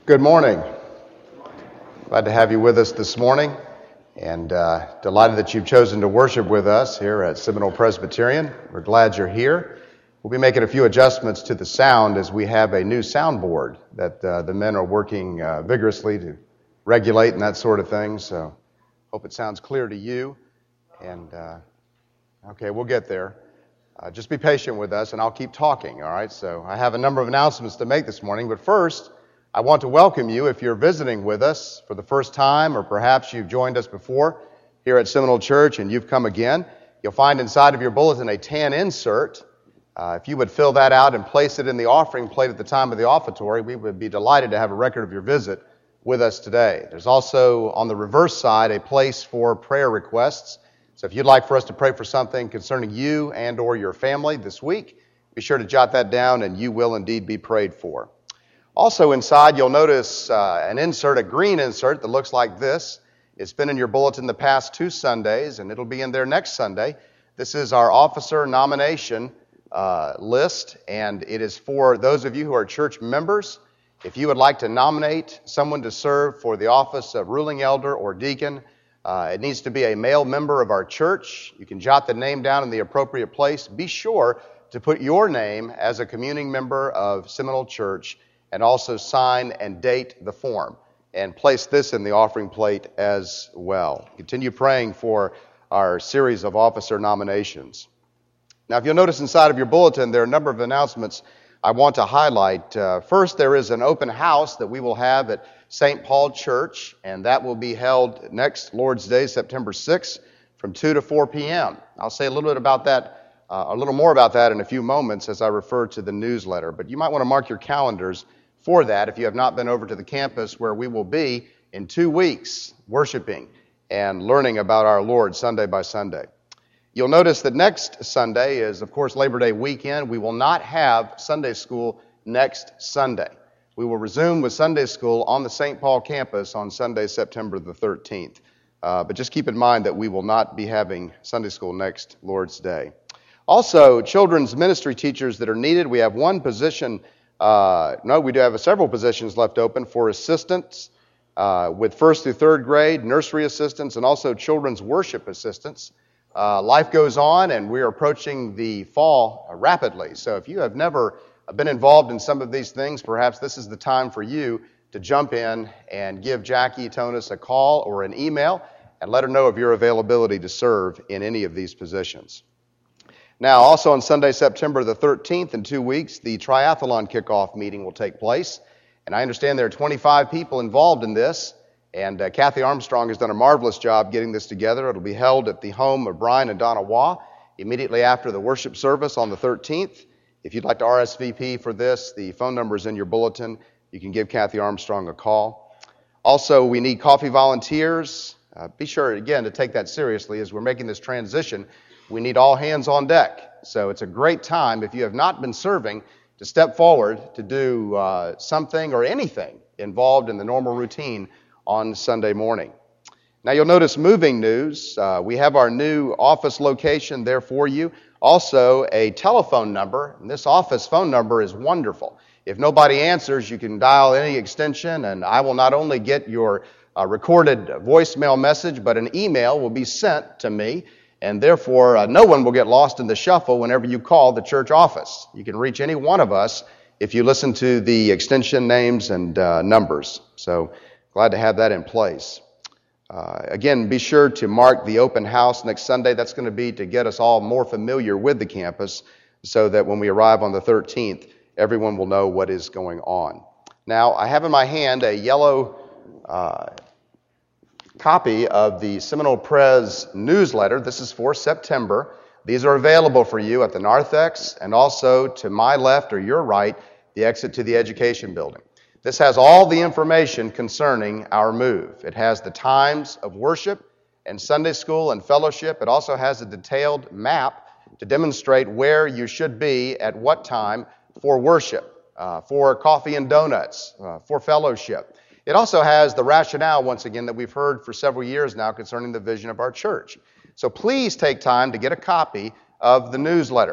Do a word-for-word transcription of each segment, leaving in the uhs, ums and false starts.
Good morning. Glad to have you with us this morning, and uh, delighted that you've chosen to worship with us here at Seminole Presbyterian. We're glad you're here. We'll be making a few adjustments to the sound as we have a new soundboard that uh, the men are working uh, vigorously to regulate and that sort of thing. So hope it sounds clear to you. And uh, okay, we'll get there. Uh, just be patient with us, and I'll keep talking. All right. So I have a number of announcements to make this morning, but first, I want to welcome you if you're visiting with us for the first time, or perhaps you've joined us before here at Seminole Church and you've come again. You'll find inside of your bulletin a tan insert. Uh, if you would fill that out and place it in the offering plate at the time of the offertory, we would be delighted to have a record of your visit with us today. There's also on the reverse side a place for prayer requests. So if you'd like for us to pray for something concerning you and or your family this week, be sure to jot that down and you will indeed be prayed for. Also inside, you'll notice uh, an insert, a green insert that looks like this. It's been in your bulletin the past two Sundays, and it'll be in there next Sunday. This is our officer nomination uh, list, and it is for those of you who are church members. If you would like to nominate someone to serve for the office of ruling elder or deacon, uh, it needs to be a male member of our church. You can jot the name down in the appropriate place. Be sure to put your name as a communing member of Seminole Church, and also sign and date the form, and place this in the offering plate as well. Continue praying for our series of officer nominations. Now, if you'll notice inside of your bulletin, there are a number of announcements I want to highlight. Uh, first, there is an open house that we will have at Saint Paul Church, and that will be held next Lord's Day, September sixth, from two to four p.m. I'll say a little bit about that, uh, a little more about that in a few moments as I refer to the newsletter, but you might want to mark your calendars for that if you have not been over to the campus, where we will be in two weeks worshiping and learning about our Lord Sunday by Sunday. You'll notice that next Sunday is, of course, Labor Day weekend. We will not have Sunday school next Sunday. We will resume with Sunday school on the Saint Paul campus on Sunday, September the thirteenth. Uh, but just keep in mind that we will not be having Sunday school next Lord's Day. Also, children's ministry teachers that are needed. We have one position Uh, no, we do have several positions left open for assistants uh, with first through third grade, nursery assistants, and also children's worship assistants. Uh, life goes on, and we are approaching the fall rapidly. So if you have never been involved in some of these things, perhaps this is the time for you to jump in and give Jackie Tonis a call or an email and let her know of your availability to serve in any of these positions. Now, also on Sunday, September the thirteenth, in two weeks, the triathlon kickoff meeting will take place. And I understand there are twenty-five people involved in this, and uh, Kathy Armstrong has done a marvelous job getting this together. It'll be held at the home of Brian and Donna Waugh immediately after the worship service on the thirteenth. If you'd like to R S V P for this, the phone number is in your bulletin. You can give Kathy Armstrong a call. Also, we need coffee volunteers. Uh, be sure, again, to take that seriously as we're making this transition. We need all hands on deck. So it's a great time, if you have not been serving, to step forward to do uh, something or anything involved in the normal routine on Sunday morning. Now you'll notice moving news. Uh, we have our new office location there for you. Also a telephone number. And this office phone number is wonderful. If nobody answers, you can dial any extension, and I will not only get your uh, recorded voicemail message, but an email will be sent to me. And therefore, uh, no one will get lost in the shuffle whenever you call the church office. You can reach any one of us if you listen to the extension names and uh, numbers. So glad to have that in place. Uh, again, be sure to mark the open house next Sunday. That's going to be to get us all more familiar with the campus so that when we arrive on the thirteenth, everyone will know what is going on. Now, I have in my hand a yellow uh copy of the Seminole Pres newsletter. This is for September. These are available for you at the narthex, and also to my left or your right, the exit to the education building. This has all the information concerning our move. It has the times of worship and Sunday school and fellowship. It also has a detailed map to demonstrate where you should be at what time for worship, uh, for coffee and donuts, uh, for fellowship. It also has the rationale, once again, that we've heard for several years now concerning the vision of our church. So please take time to get a copy of the newsletter.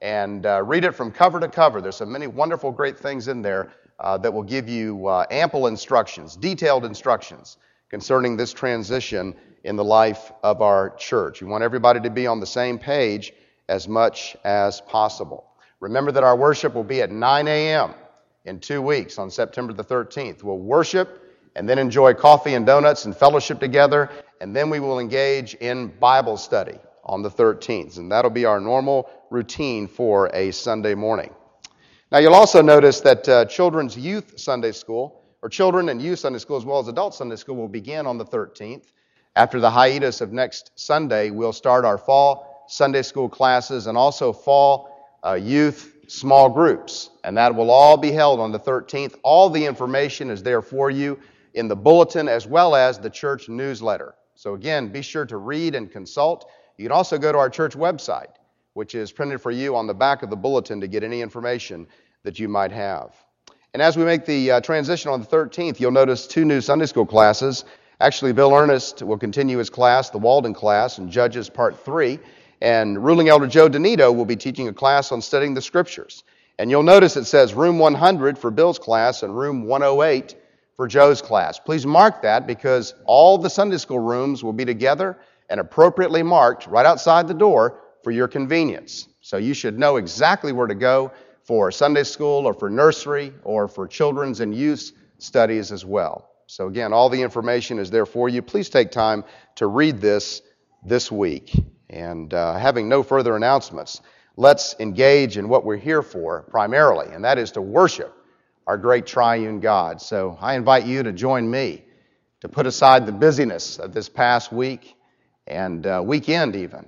and uh, read it from cover to cover. There's so many wonderful, great things in there uh, that will give you uh, ample instructions, detailed instructions concerning this transition in the life of our church. We want everybody to be on the same page as much as possible. Remember that our worship will be at nine a.m. in two weeks on September the thirteenth. We'll worship and then enjoy coffee and donuts and fellowship together, and then we will engage in Bible study on the thirteenth, and that'll be our normal routine for a Sunday morning. Now, you'll also notice that uh, Children's Youth Sunday School, or Children and Youth Sunday School as well as Adult Sunday School, will begin on the thirteenth. After the hiatus of next Sunday, we'll start our fall Sunday school classes and also fall uh, youth small groups, and that will all be held on the thirteenth. All the information is there for you in the bulletin as well as the church newsletter. So again, be sure to read and consult. You can also go to our church website, which is printed for you on the back of the bulletin to get any information that you might have. And as we make the uh, transition on the thirteenth, you'll notice two new Sunday school classes. Actually, Bill Ernest will continue his class, the Walden class, in Judges Part three, and Ruling Elder Joe Donito will be teaching a class on studying the Scriptures. And you'll notice it says room one hundred for Bill's class and room one oh eight for Joe's class. Please mark that because all the Sunday school rooms will be together and appropriately marked right outside the door for your convenience. So you should know exactly where to go for Sunday school or for nursery or for children's and youth studies as well. So again, all the information is there for you. Please take time to read this this week. And uh, having no further announcements, let's engage in what we're here for primarily, and that is to worship our great triune God. So I invite you to join me to put aside the busyness of this past week and uh, weekend even,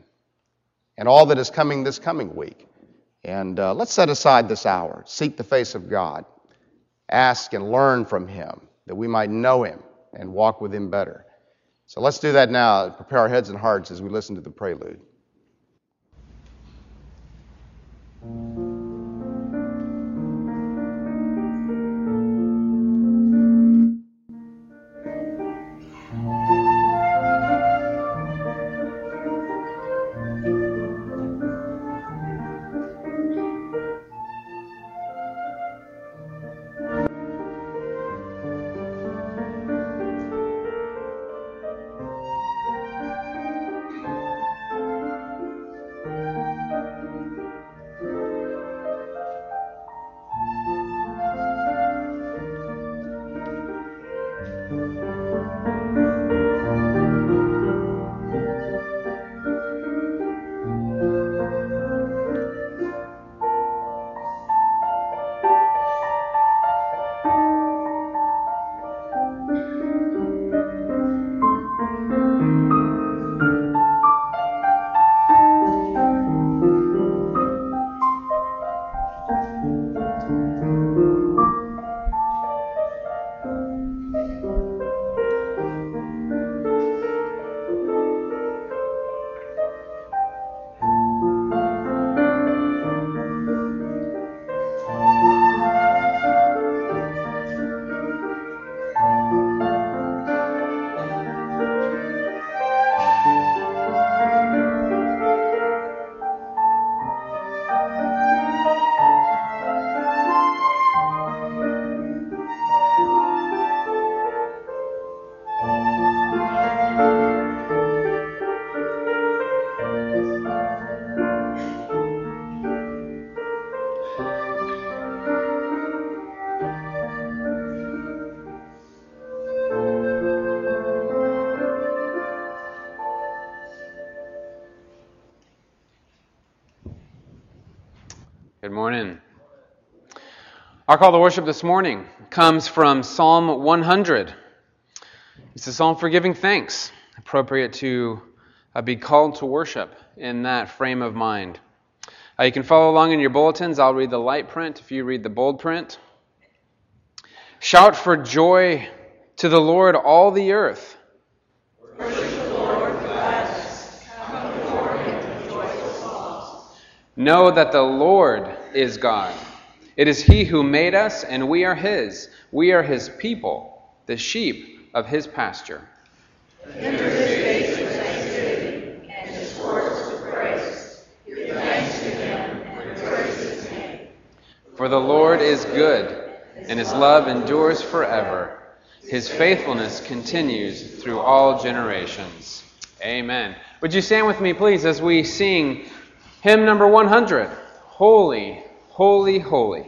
and all that is coming this coming week. And uh, let's set aside this hour, seek the face of God, ask and learn from Him that we might know Him and walk with Him better. So let's do that now, prepare our heads and hearts as we listen to the prelude. Good morning. Our call to worship this morning comes from Psalm one hundred. It's a psalm for giving thanks, appropriate to uh, be called to worship in that frame of mind. Uh, you can follow along in your bulletins. I'll read the light print if you read the bold print. Shout for joy to the Lord, all the earth. Worship the Lord with gladness. Come before Him with joyful songs. Know that the Lord is God. It is He who made us, and we are His. We are His people, the sheep of His pasture. Enter His gates with thanksgiving, and His courts with praise. Give thanks to Him, and For the Lord is good, and his love endures forever. His faithfulness continues through all generations. Amen. Would you stand with me, please, as we sing hymn number one hundred, Holy, Holy, Holy.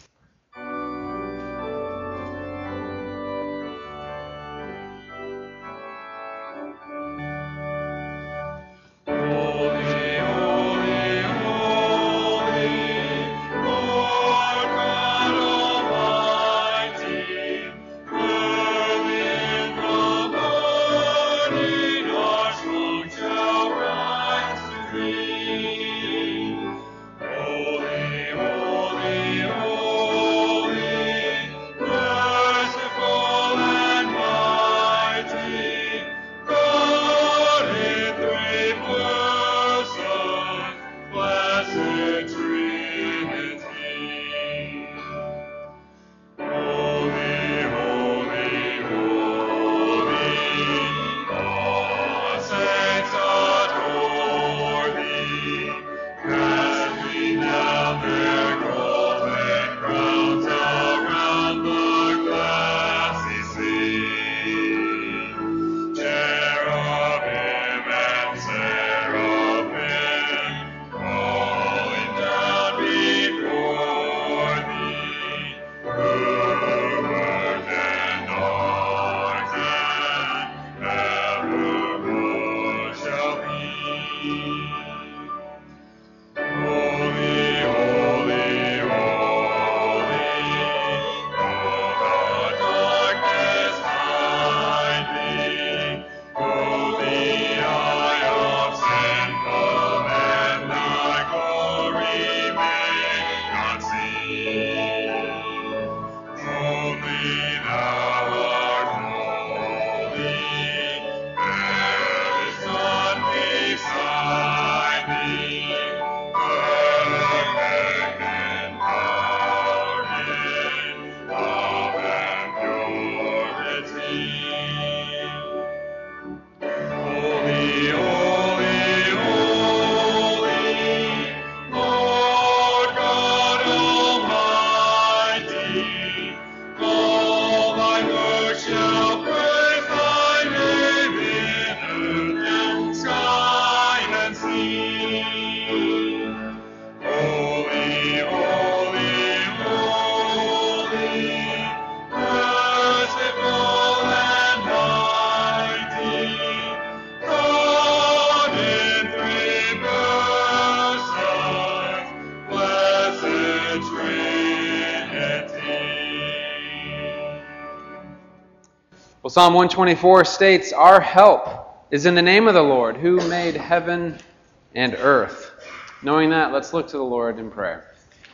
Well, Psalm one twenty-four states, "Our help is in the name of the Lord, who made heaven and earth." Knowing that, let's look to the Lord in prayer.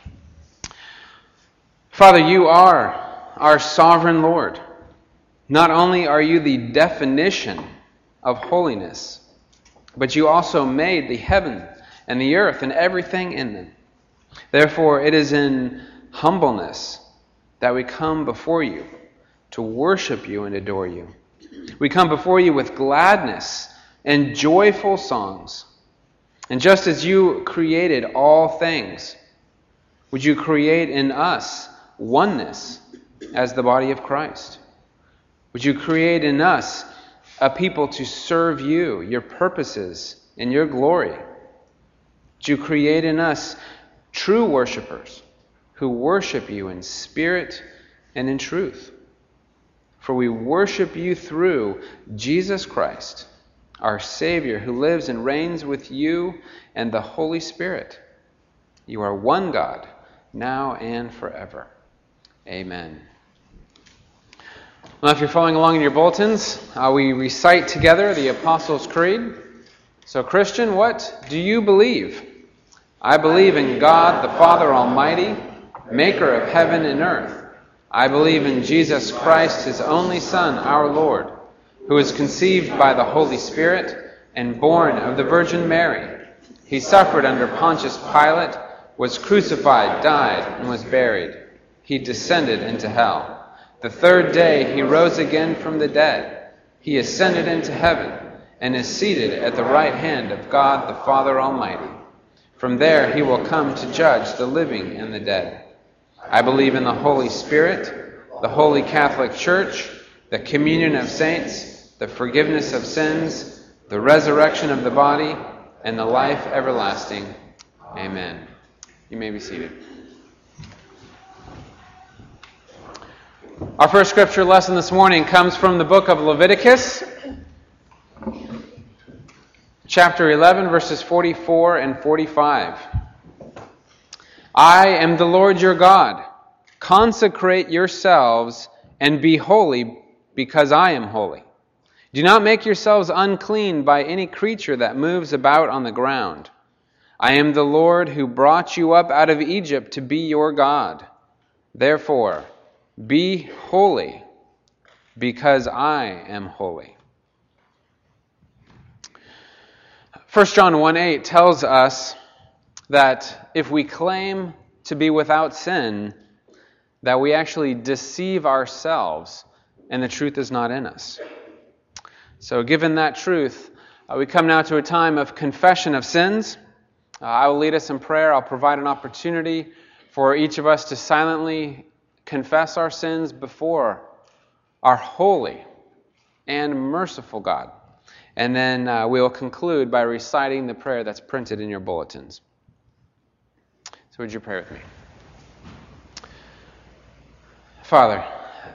Father, you are our sovereign Lord. Not only are you the definition of holiness, but you also made the heaven and the earth and everything in them. Therefore, it is in humbleness that we come before you to worship you and adore you. We come before you with gladness and joyful songs. And just as you created all things, would you create in us oneness as the body of Christ? Would you create in us a people to serve you, your purposes, and your glory? Would you create in us true worshipers who worship you in spirit and in truth? For we worship you through Jesus Christ, our Savior, who lives and reigns with you and the Holy Spirit. You are one God, now and forever. Amen. Well, if you're following along in your bulletins, uh, we recite together the Apostles' Creed. So, Christian, what do you believe? I believe in God, the Father Almighty, maker of heaven and earth. I believe in Jesus Christ, his only Son, our Lord, who was conceived by the Holy Spirit and born of the Virgin Mary. He suffered under Pontius Pilate, was crucified, died, and was buried. He descended into hell. The third day he rose again from the dead. He ascended into heaven and is seated at the right hand of God the Father Almighty. From there he will come to judge the living and the dead. I believe in the Holy Spirit, the Holy Catholic Church, the communion of saints, the forgiveness of sins, the resurrection of the body, and the life everlasting. Amen. You may be seated. Our first scripture lesson this morning comes from the book of Leviticus, chapter eleven, verses forty-four and forty-five. I am the Lord your God. Consecrate yourselves and be holy, because I am holy. Do not make yourselves unclean by any creature that moves about on the ground. I am the Lord who brought you up out of Egypt to be your God. Therefore, be holy, because I am holy. First John one eight tells us that if we claim to be without sin, that we actually deceive ourselves and the truth is not in us. So given that truth, uh, we come now to a time of confession of sins. Uh, I will lead us in prayer. I'll provide an opportunity for each of us to silently confess our sins before our holy and merciful God. And then uh, we will conclude by reciting the prayer that's printed in your bulletins. So would you pray with me? Father,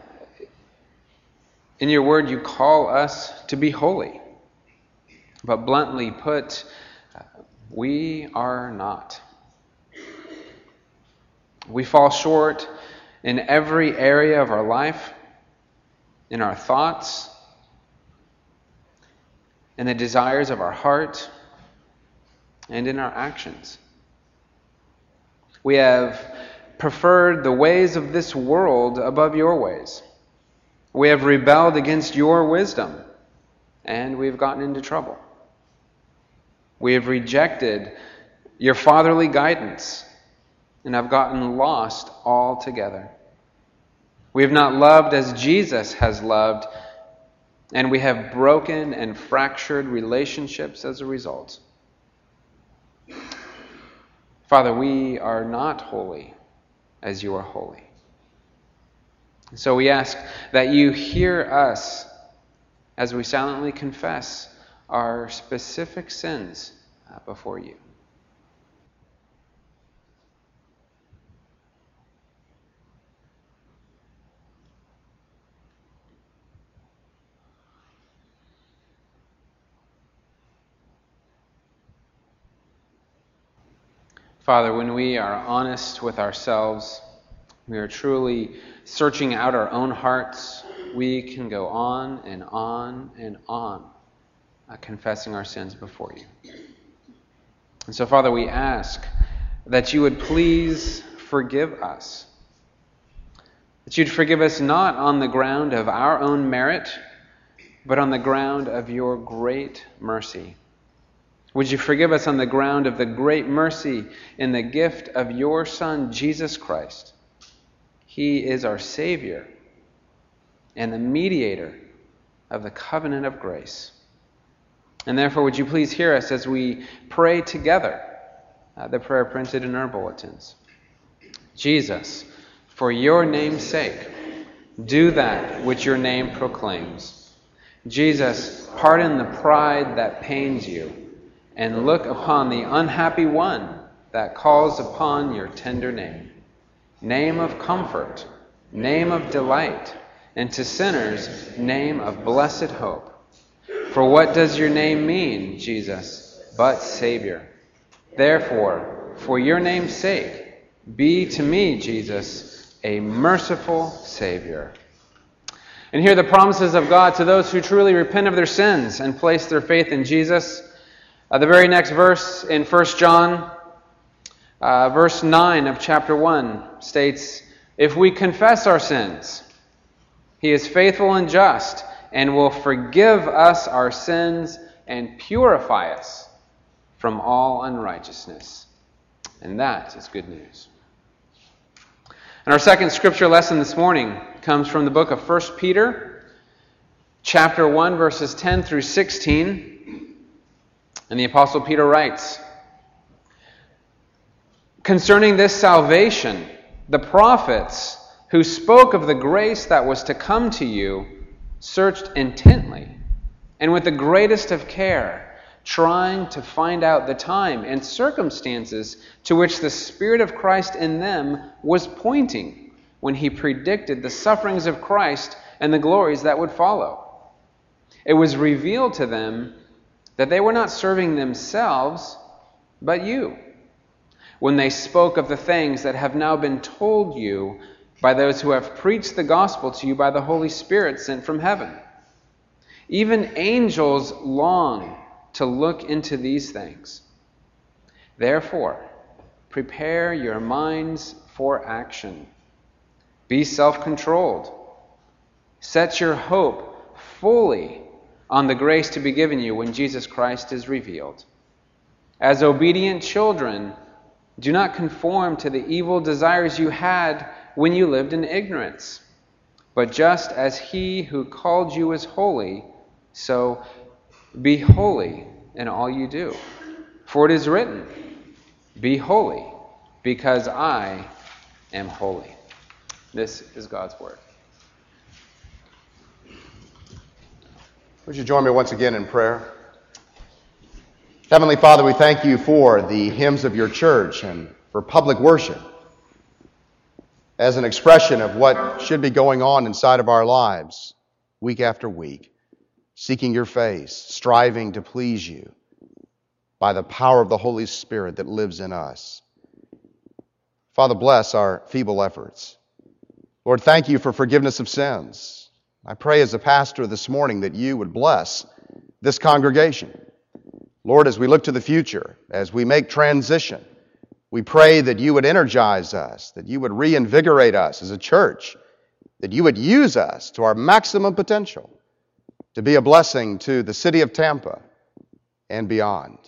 in your word you call us to be holy. But bluntly put, we are not. We fall short in every area of our life, in our thoughts, in the desires of our heart, and in our actions. We have preferred the ways of this world above your ways. We have rebelled against your wisdom, and we've gotten into trouble. We have rejected your fatherly guidance, and have gotten lost altogether. We have not loved as Jesus has loved, and we have broken and fractured relationships as a result. Father, we are not holy as you are holy. So we ask that you hear us as we silently confess our specific sins before you. Father, when we are honest with ourselves, we are truly searching out our own hearts, we can go on and on and on uh, confessing our sins before you. And so, Father, we ask that you would please forgive us. That you'd forgive us not on the ground of our own merit, but on the ground of your great mercy. Would you forgive us on the ground of the great mercy in the gift of your Son, Jesus Christ? He is our Savior and the mediator of the covenant of grace. And therefore, would you please hear us as we pray together uh, the prayer printed in our bulletins. Jesus, for your name's sake, do that which your name proclaims. Jesus, pardon the pride that pains you, and look upon the unhappy one that calls upon your tender name. Name of comfort, name of delight, and to sinners, name of blessed hope. For what does your name mean, Jesus, but Savior? Therefore, for your name's sake, be to me, Jesus, a merciful Savior. And hear the promises of God to those who truly repent of their sins and place their faith in Jesus. Uh, the very next verse in First John, uh, verse nine of chapter one states, if we confess our sins, he is faithful and just and will forgive us our sins and purify us from all unrighteousness. And that is good news. And our second scripture lesson this morning comes from the book of First Peter, chapter one, verses ten through sixteen. And the Apostle Peter writes, concerning this salvation, The prophets who spoke of the grace that was to come to you searched intently and with the greatest of care, trying to find out the time and circumstances to which the Spirit of Christ in them was pointing when he predicted the sufferings of Christ and the glories that would follow. It was revealed to them that they were not serving themselves, but you, when they spoke of the things that have now been told you by those who have preached the gospel to you by the Holy Spirit sent from heaven. Even angels long to look into these things. Therefore, prepare your minds for action. Be self-controlled. Set your hope fully on the grace to be given you when Jesus Christ is revealed. As obedient children, do not conform to the evil desires you had when you lived in ignorance. But just as he who called you is holy, so be holy in all you do. For it is written, be holy, because I am holy. This is God's word. Would you join me once again in prayer? Heavenly Father, we thank you for the hymns of your church and for public worship as an expression of what should be going on inside of our lives week after week, seeking your face, striving to please you by the power of the Holy Spirit that lives in us. Father, bless our feeble efforts. Lord, thank you for forgiveness of sins. I pray as a pastor this morning that you would bless this congregation. Lord, as we look to the future, as we make transition, we pray that you would energize us, that you would reinvigorate us as a church, that you would use us to our maximum potential to be a blessing to the city of Tampa and beyond.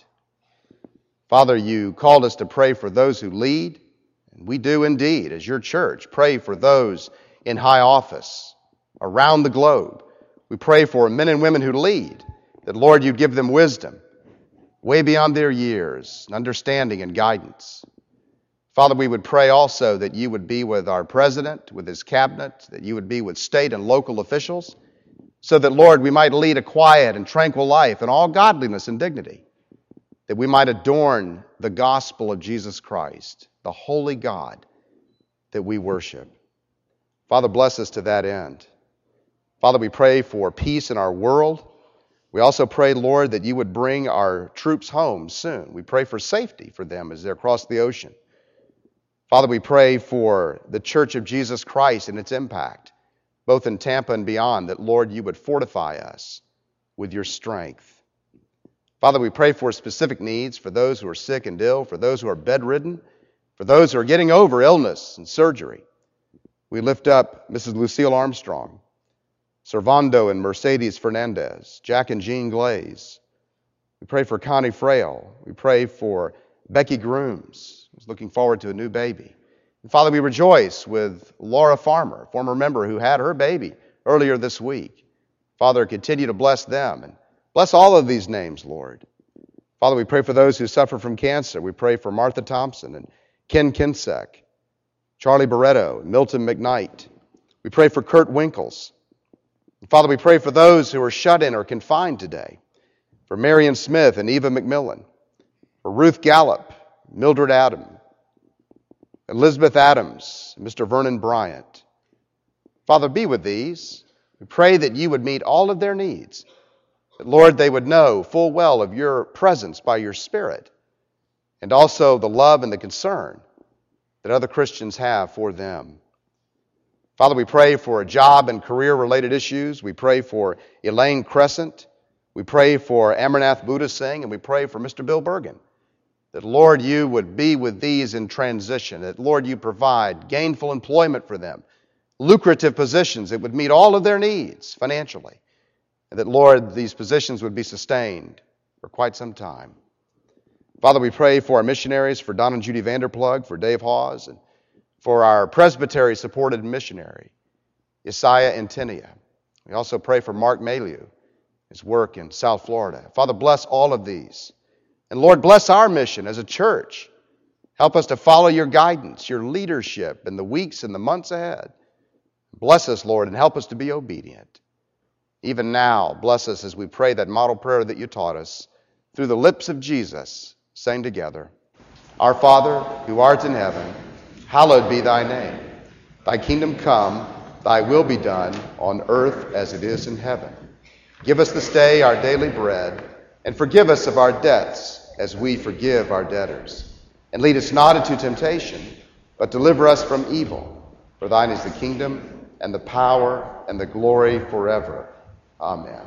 Father, you called us to pray for those who lead, and we do indeed, as your church, pray for those in high office around the globe. We pray for men and women who lead, that, Lord, you'd give them wisdom way beyond their years, understanding and guidance. Father, we would pray also that you would be with our president, with his cabinet, that you would be with state and local officials, so that, Lord, we might lead a quiet and tranquil life in all godliness and dignity, that we might adorn the gospel of Jesus Christ, the holy God that we worship. Father, bless us to that end. Father, we pray for peace in our world. We also pray, Lord, that you would bring our troops home soon. We pray for safety for them as they cross the ocean. Father, we pray for the Church of Jesus Christ and its impact, both in Tampa and beyond, that, Lord, you would fortify us with your strength. Father, we pray for specific needs for those who are sick and ill, for those who are bedridden, for those who are getting over illness and surgery. We lift up Missus Lucille Armstrong, Servando and Mercedes Fernandez, Jack and Jean Glaze. We pray for Connie Frail. We pray for Becky Grooms, who's looking forward to a new baby. And Father, we rejoice with Laura Farmer, former member who had her baby earlier this week. Father, continue to bless them and bless all of these names, Lord. Father, we pray for those who suffer from cancer. We pray for Martha Thompson and Ken Kinsek, Charlie Barretto, and Milton McKnight. We pray for Kurt Winkles. Father, we pray for those who are shut in or confined today, for Marion Smith and Eva McMillan, for Ruth Gallup, Mildred Adam, Elizabeth Adams, and Mister Vernon Bryant. Father, be with these. We pray that you would meet all of their needs, that, Lord, they would know full well of your presence by your Spirit, and also the love and the concern that other Christians have for them. Father, we pray for job and career-related issues. We pray for Elaine Crescent. We pray for Amarnath Buddha Singh, and we pray for Mister Bill Bergen. That, Lord, you would be with these in transition. That, Lord, you provide gainful employment for them, lucrative positions that would meet all of their needs financially. And that, Lord, these positions would be sustained for quite some time. Father, we pray for our missionaries, for Don and Judy Vanderplug, for Dave Hawes, and for our presbytery-supported missionary, Isaiah Antinia. We also pray for Mark Maliu, his work in South Florida. Father, bless all of these. And Lord, bless our mission as a church. Help us to follow your guidance, your leadership in the weeks and the months ahead. Bless us, Lord, and help us to be obedient. Even now, bless us as we pray that model prayer that you taught us through the lips of Jesus, saying together, Our Father, who art in heaven, hallowed be thy name. Thy kingdom come, thy will be done on earth as it is in heaven. Give us this day our daily bread, and forgive us of our debts as we forgive our debtors. And lead us not into temptation, but deliver us from evil. For thine is the kingdom, and the power, and the glory forever. Amen.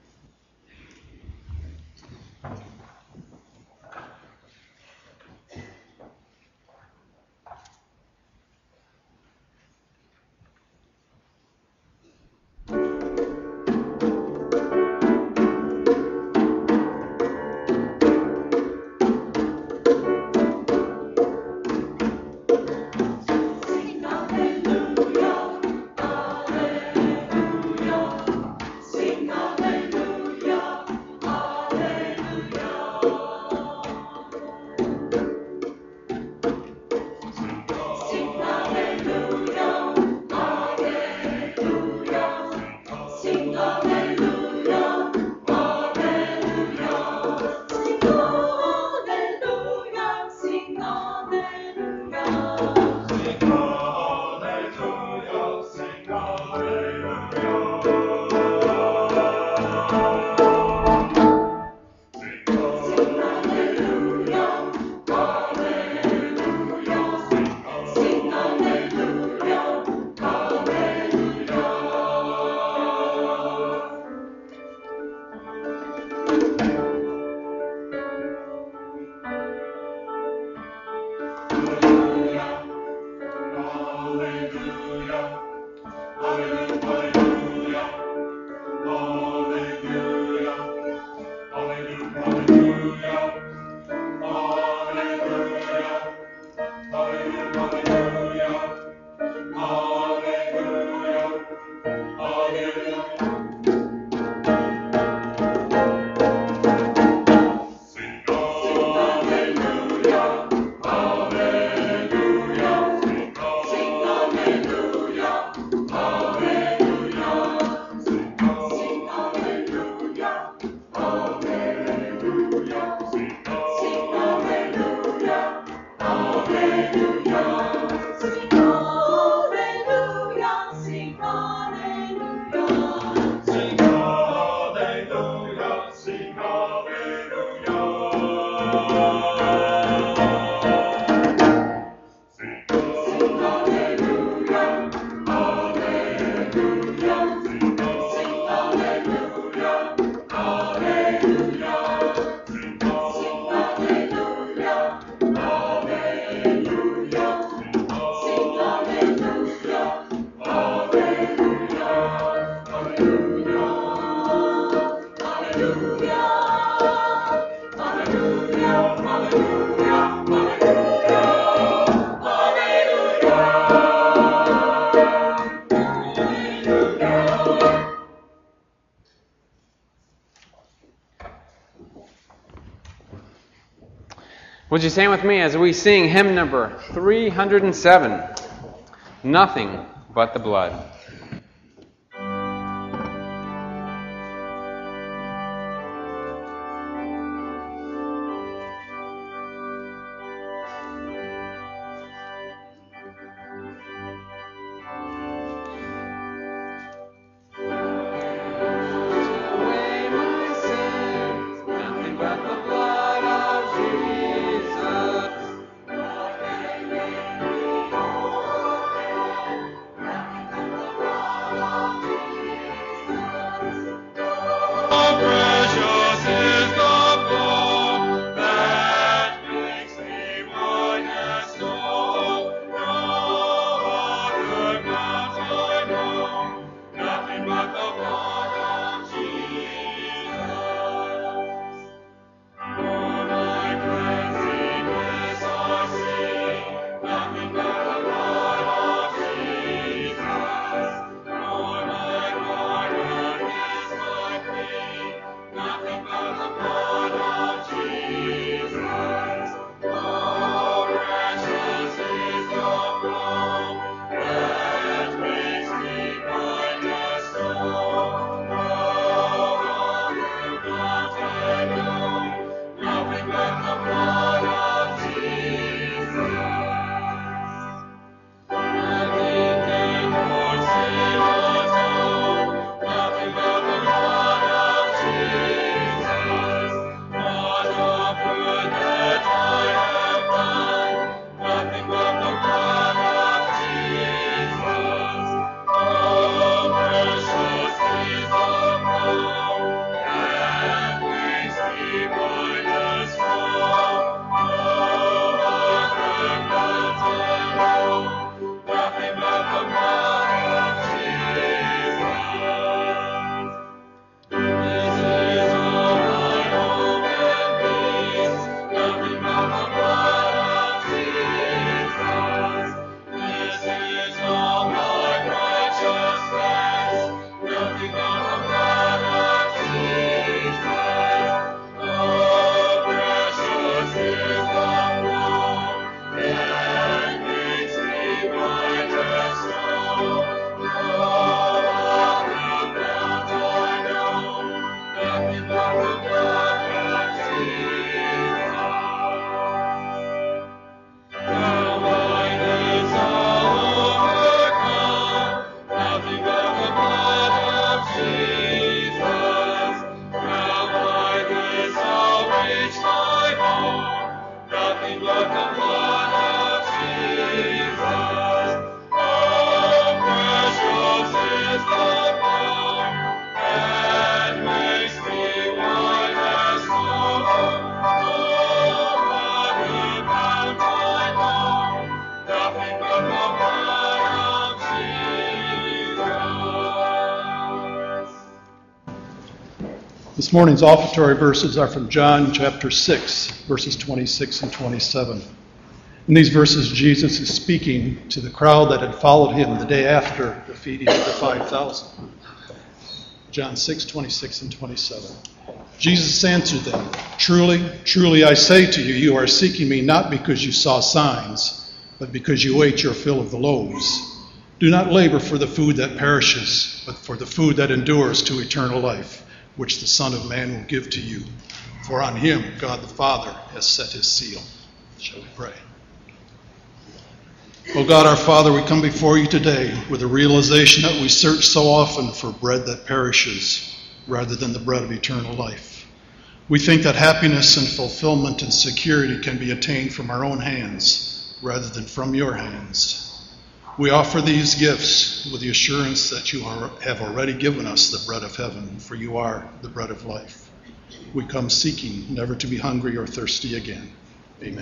Would you stand with me as we sing hymn number three hundred seven, Nothing But the Blood. Nothing but the This morning's offertory verses are from John chapter six, verses twenty-six and twenty-seven. In these verses, Jesus is speaking to the crowd that had followed him the day after the feeding of the five thousand. John six, twenty-six and twenty-seven. Jesus answered them, "Truly, truly I say to you, you are seeking me not because you saw signs, but because you ate your fill of the loaves. Do not labor for the food that perishes, but for the food that endures to eternal life, which the Son of Man will give to you. For on him God the Father has set his seal." Shall we pray? O God our Father, we come before you today with a realization that we search so often for bread that perishes rather than the bread of eternal life. We think that happiness and fulfillment and security can be attained from our own hands rather than from your hands. We offer these gifts with the assurance that you are, have already given us the bread of heaven, for you are the bread of life. We come seeking never to be hungry or thirsty again. Amen.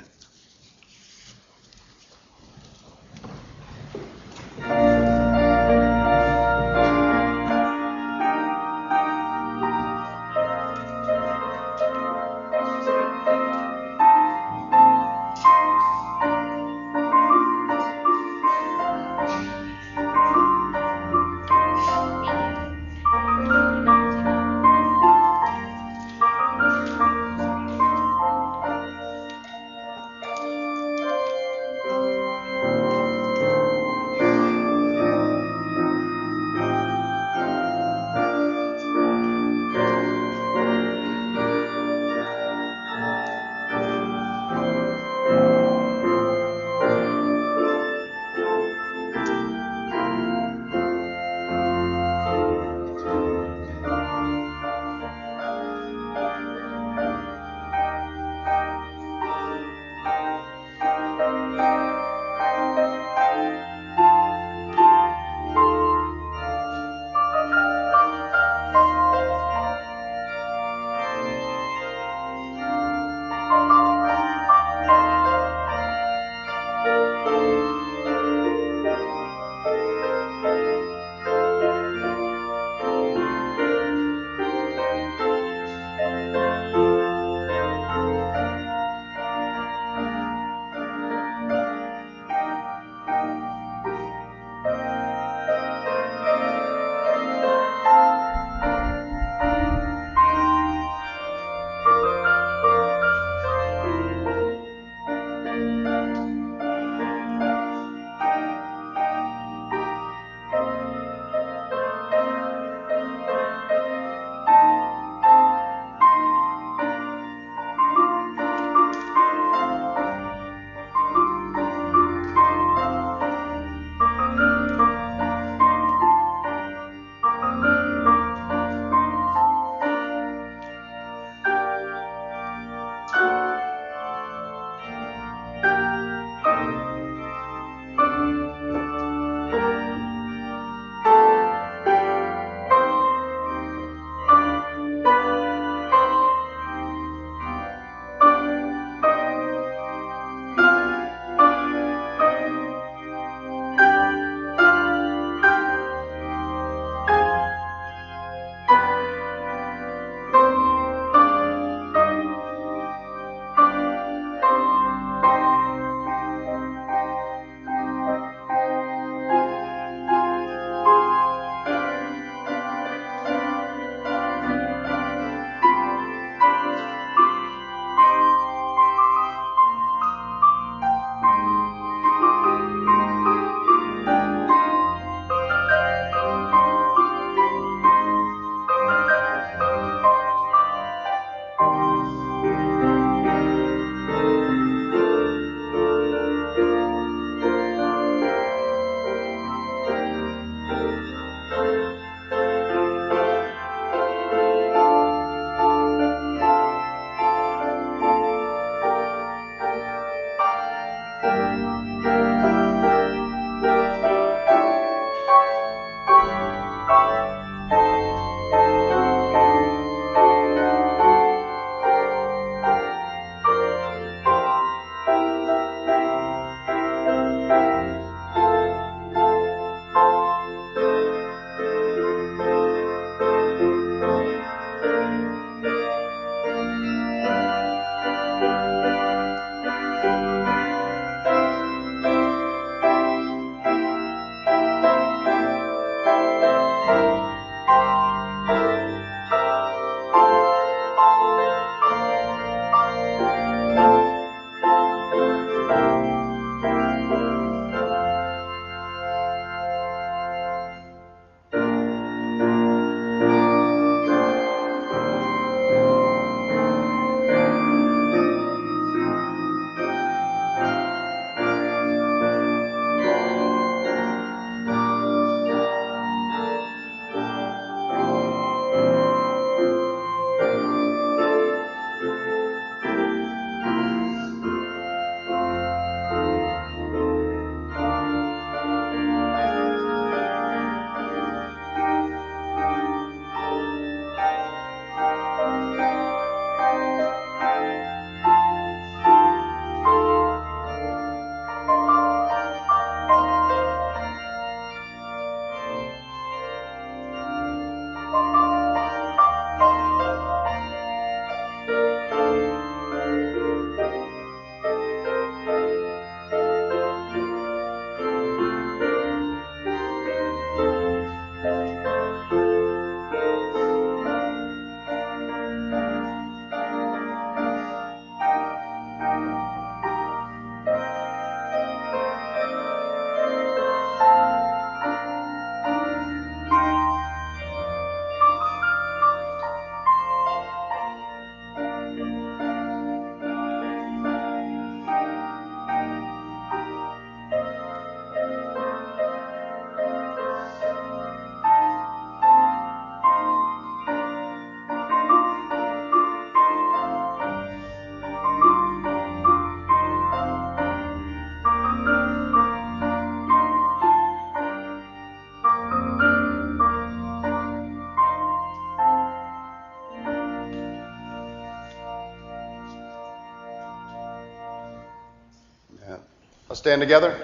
stand together.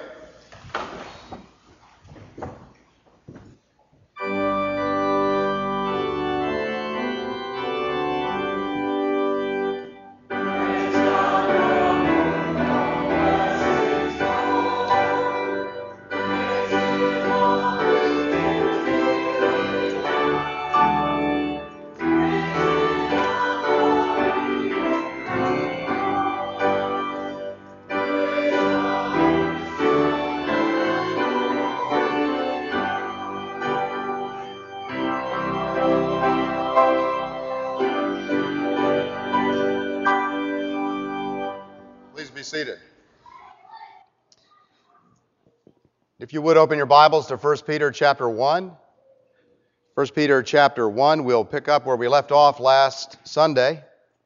Seated. If you would open your Bibles to First Peter chapter one. First Peter chapter one, we'll pick up where we left off last Sunday.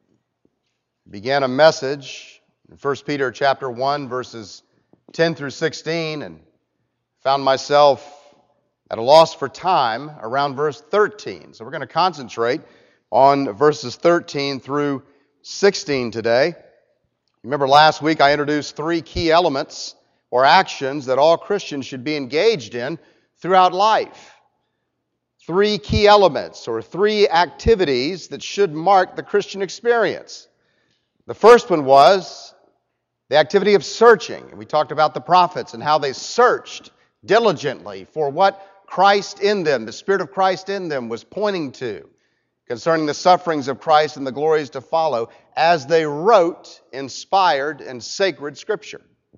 Began a message in First Peter chapter one, verses ten through sixteen, and found myself at a loss for time around verse thirteen. So we're going to concentrate on verses thirteen through sixteen today. Remember last week I introduced three key elements or actions that all Christians should be engaged in throughout life. Three key elements or three activities that should mark the Christian experience. The first one was the activity of searching. We talked about the prophets and how they searched diligently for what Christ in them, the Spirit of Christ in them, was pointing to concerning the sufferings of Christ and the glories to follow as they wrote inspired and sacred Scripture.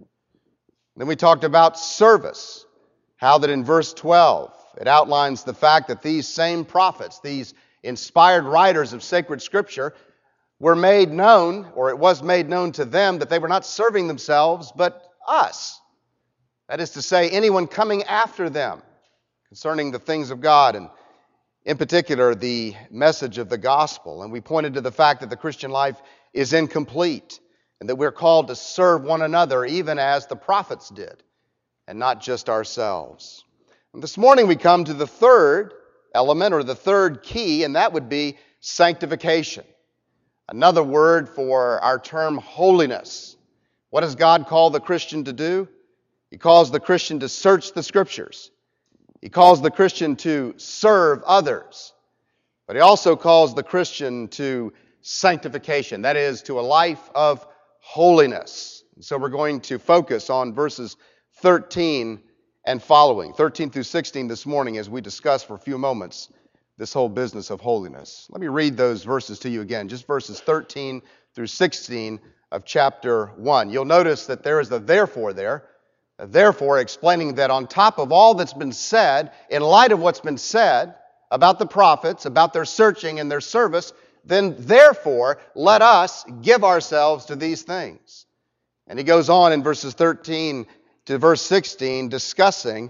Then we talked about service, how that in verse twelve it outlines the fact that these same prophets, these inspired writers of sacred Scripture, were made known, or it was made known to them that they were not serving themselves, but us. That is to say, anyone coming after them concerning the things of God, and in particular, the message of the gospel. And we pointed to the fact that the Christian life is incomplete and that we're called to serve one another even as the prophets did and not just ourselves. And this morning we come to the third element or the third key, and that would be sanctification. Another word for our term holiness. What does God call the Christian to do? He calls the Christian to search the Scriptures. He calls the Christian to serve others, but he also calls the Christian to sanctification, that is, to a life of holiness. And so we're going to focus on verses thirteen and following, thirteen through sixteen this morning as we discuss for a few moments this whole business of holiness. Let me read those verses to you again, just verses thirteen through sixteen of chapter one. You'll notice that there is a therefore there. Therefore, explaining that on top of all that's been said, in light of what's been said about the prophets, about their searching and their service, then therefore let us give ourselves to these things. And he goes on in verses thirteen to verse sixteen discussing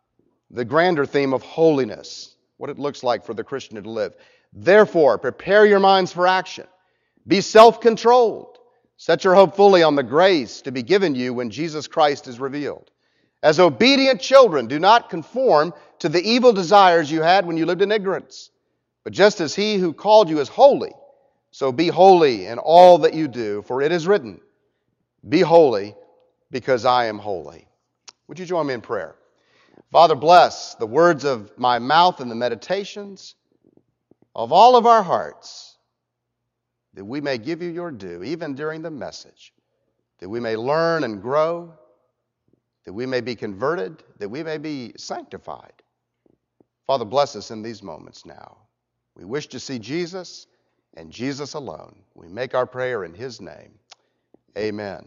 the grander theme of holiness, what it looks like for the Christian to live. Therefore, prepare your minds for action. Be self-controlled. Set your hope fully on the grace to be given you when Jesus Christ is revealed. As obedient children, do not conform to the evil desires you had when you lived in ignorance. But just as He who called you is holy, so be holy in all that you do, for it is written, be holy because I am holy. Would you join me in prayer? Father, bless the words of my mouth and the meditations of all of our hearts, that we may give you your due, even during the message, that we may learn and grow, that we may be converted, that we may be sanctified. Father, bless us in these moments now. We wish to see Jesus and Jesus alone. We make our prayer in His name. Amen.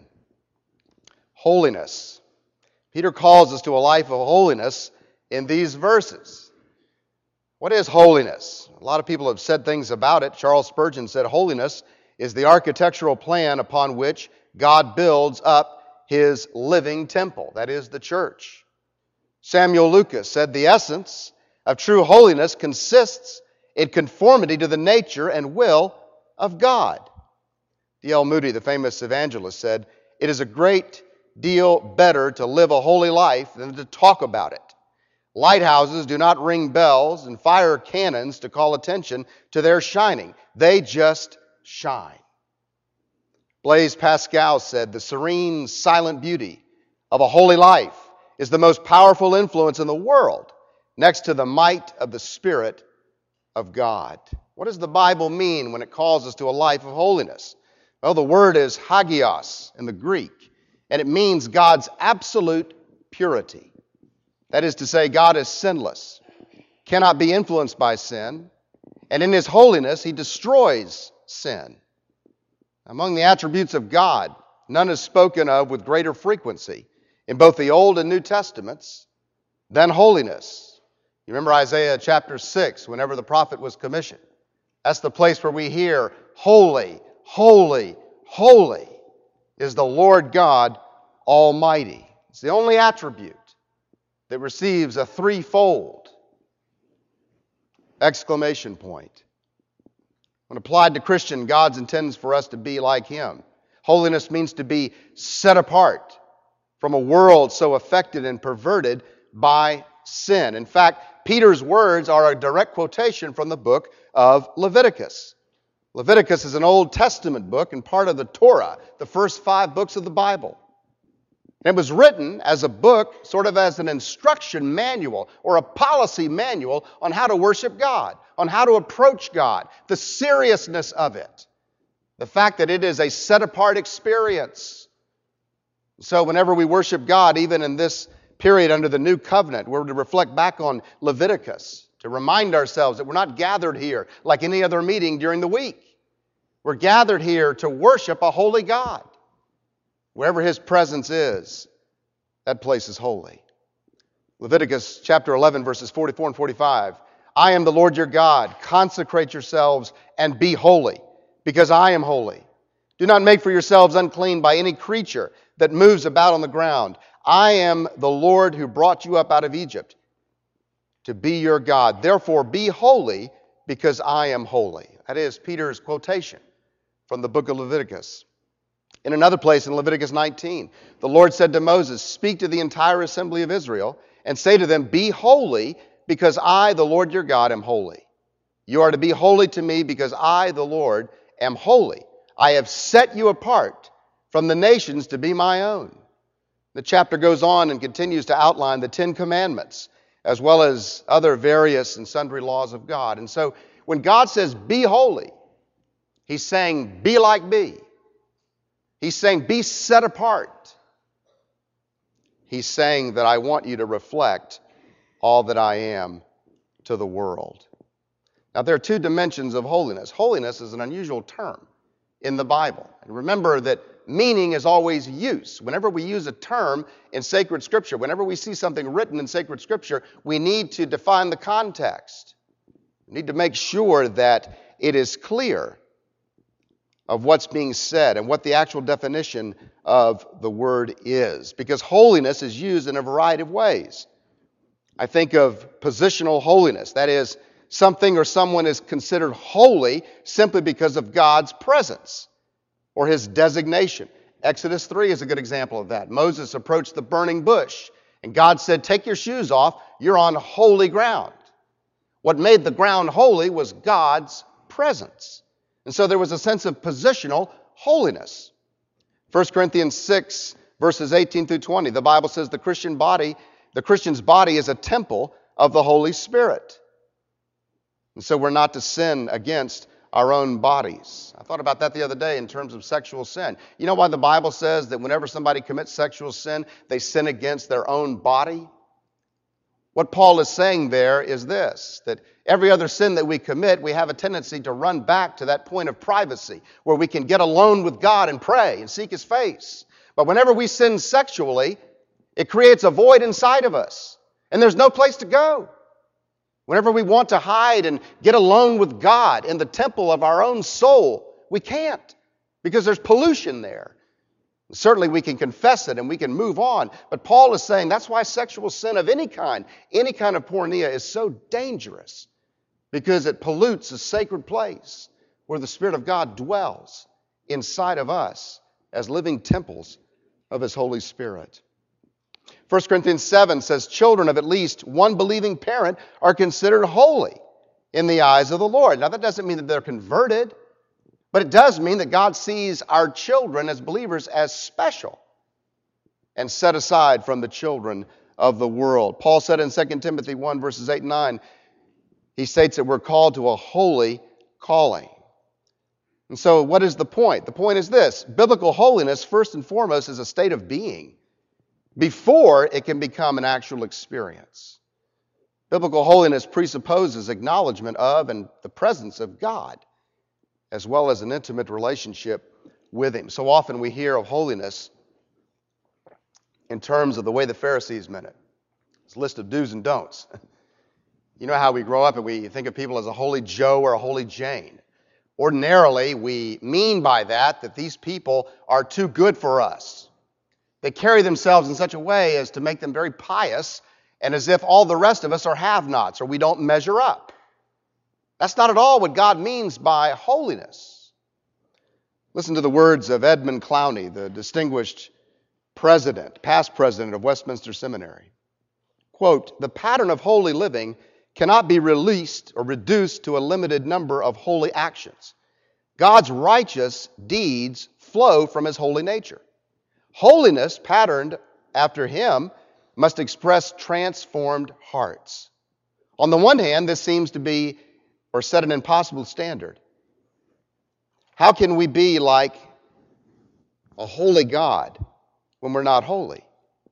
Holiness. Peter calls us to a life of holiness in these verses. What is holiness? A lot of people have said things about it. Charles Spurgeon said holiness is the architectural plan upon which God builds up His living temple, that is, the church. Samuel Lucas said the essence of true holiness consists in conformity to the nature and will of God. D L Moody, the famous evangelist, said, it is a great deal better to live a holy life than to talk about it. Lighthouses do not ring bells and fire cannons to call attention to their shining. They just shine. Blaise Pascal said, the serene, silent beauty of a holy life is the most powerful influence in the world, next to the might of the Spirit of God. What does the Bible mean when it calls us to a life of holiness? Well, the word is hagios in the Greek, and it means God's absolute purity. That is to say, God is sinless, cannot be influenced by sin, and in His holiness, He destroys sin. Among the attributes of God, none is spoken of with greater frequency in both the Old and New Testaments than holiness. You remember Isaiah chapter six, whenever the prophet was commissioned. That's the place where we hear, holy, holy, holy is the Lord God Almighty. It's the only attribute that receives a threefold exclamation point. When applied to Christian, God intends for us to be like Him. Holiness means to be set apart from a world so affected and perverted by sin. In fact, Peter's words are a direct quotation from the book of Leviticus. Leviticus is an Old Testament book and part of the Torah, the first five books of the Bible. And it was written as a book, sort of as an instruction manual or a policy manual on how to worship God, on how to approach God, the seriousness of it, the fact that it is a set-apart experience. So whenever we worship God, even in this period under the New Covenant, we're to reflect back on Leviticus, to remind ourselves that we're not gathered here like any other meeting during the week. We're gathered here to worship a holy God. Wherever His presence is, that place is holy. Leviticus chapter eleven, verses forty-four and forty-five. I am the Lord your God. Consecrate yourselves and be holy, because I am holy. Do not make for yourselves unclean by any creature that moves about on the ground. I am the Lord who brought you up out of Egypt to be your God. Therefore be holy, because I am holy. That is Peter's quotation from the book of Leviticus. In another place in Leviticus nineteen, the Lord said to Moses, speak to the entire assembly of Israel and say to them, be holy, because I, the Lord your God, am holy. You are to be holy to me, because I, the Lord, am holy. I have set you apart from the nations to be my own. The chapter goes on and continues to outline the Ten Commandments, as well as other various and sundry laws of God. And so when God says, be holy, He's saying, be like me. He's saying, be set apart. He's saying that I want you to reflect all that I am to the world. Now, there are two dimensions of holiness. Holiness is an unusual term in the Bible. And remember that meaning is always use. Whenever we use a term in sacred Scripture, whenever we see something written in sacred Scripture, we need to define the context. We need to make sure that it is clear of what's being said and what the actual definition of the word is. Because holiness is used in a variety of ways. I think of positional holiness. That is, something or someone is considered holy simply because of God's presence or His designation. Exodus three is a good example of that. Moses approached the burning bush, and God said, take your shoes off, you're on holy ground. What made the ground holy was God's presence. And so there was a sense of positional holiness. First Corinthians six, verses eighteen through twenty, the Bible says the Christian body, the Christian's body is a temple of the Holy Spirit. And so we're not to sin against our own bodies. I thought about that the other day in terms of sexual sin. You know why the Bible says that whenever somebody commits sexual sin, they sin against their own body? What Paul is saying there is this, that every other sin that we commit, we have a tendency to run back to that point of privacy where we can get alone with God and pray and seek His face. But whenever we sin sexually, it creates a void inside of us, and there's no place to go. Whenever we want to hide and get alone with God in the temple of our own soul, we can't, because there's pollution there. Certainly we can confess it and we can move on. But Paul is saying that's why sexual sin of any kind, any kind of porneia is so dangerous. Because it pollutes a sacred place where the Spirit of God dwells inside of us as living temples of His Holy Spirit. First Corinthians seven says children of at least one believing parent are considered holy in the eyes of the Lord. Now that doesn't mean that they're converted. But it does mean that God sees our children as believers as special. and set aside from the children of the world. Paul said in Second Timothy one, verses eight and nine, he states that we're called to a holy calling. And so what is the point? The point is this: biblical holiness, first and foremost, is a state of being before it can become an actual experience. Biblical holiness presupposes acknowledgement of and the presence of God, as well as an intimate relationship with Him. So often we hear of holiness in terms of the way the Pharisees meant it. It's a list of do's and don'ts. You know how we grow up and we think of people as a holy Joe or a holy Jane. Ordinarily, we mean by that that these people are too good for us. They carry themselves in such a way as to make them very pious, and as if all the rest of us are have-nots or we don't measure up. That's not at all what God means by holiness. Listen to the words of Edmund Clowney, the distinguished president, past president of Westminster Seminary. Quote, "The pattern of holy living cannot be released or reduced to a limited number of holy actions. God's righteous deeds flow from His holy nature. Holiness, patterned after Him, must express transformed hearts. On the one hand, this seems to be or set an impossible standard. How can we be like a holy God when we're not holy?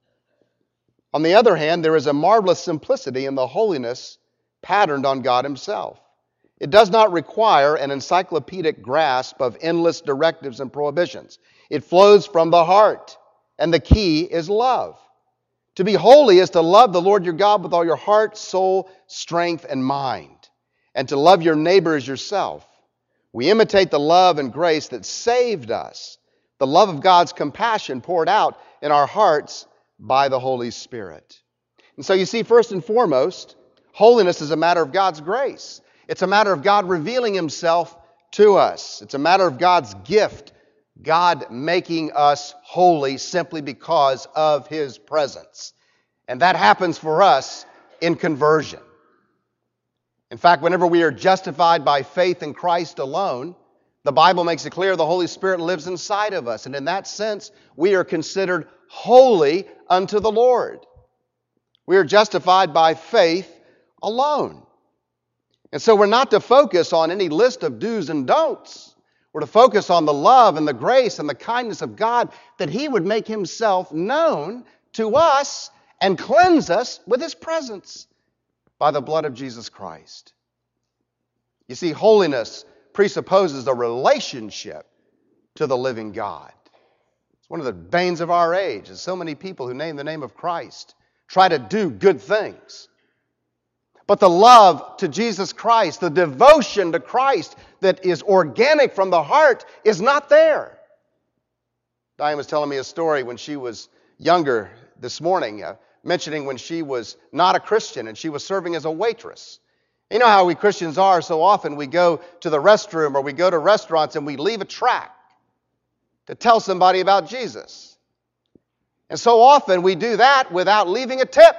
On the other hand, there is a marvelous simplicity in the holiness patterned on God Himself. It does not require an encyclopedic grasp of endless directives and prohibitions. It flows from the heart, and the key is love. To be holy is to love the Lord your God with all your heart, soul, strength, and mind, and to love your neighbor as yourself. We imitate the love and grace that saved us, the love of God's compassion poured out in our hearts by the Holy Spirit." And so you see, first and foremost, holiness is a matter of God's grace. It's a matter of God revealing Himself to us. It's a matter of God's gift, God making us holy simply because of His presence. And that happens for us in conversion. In fact, whenever we are justified by faith in Christ alone, the Bible makes it clear the Holy Spirit lives inside of us. And in that sense, we are considered holy unto the Lord. We are justified by faith alone. And so we're not to focus on any list of do's and don'ts. We're to focus on the love and the grace and the kindness of God, that He would make Himself known to us and cleanse us with His presence by the blood of Jesus Christ. You see, holiness presupposes a relationship to the living God. It's one of the banes of our age, is so many people who name the name of Christ try to do good things. But the love to Jesus Christ, the devotion to Christ that is organic from the heart is not there. Diane was telling me a story when she was younger this morning, uh, mentioning when she was not a Christian and she was serving as a waitress. You know how we Christians are, so often we go to the restroom or we go to restaurants and we leave a tract to tell somebody about Jesus. And so often we do that without leaving a tip.